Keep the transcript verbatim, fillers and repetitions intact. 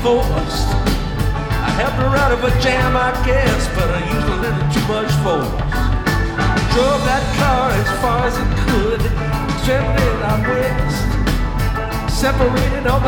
forced. I helped her out of a jam, I guess, but I used a little too much force. Drove that car as far as it could, trimmed it out west, separated all the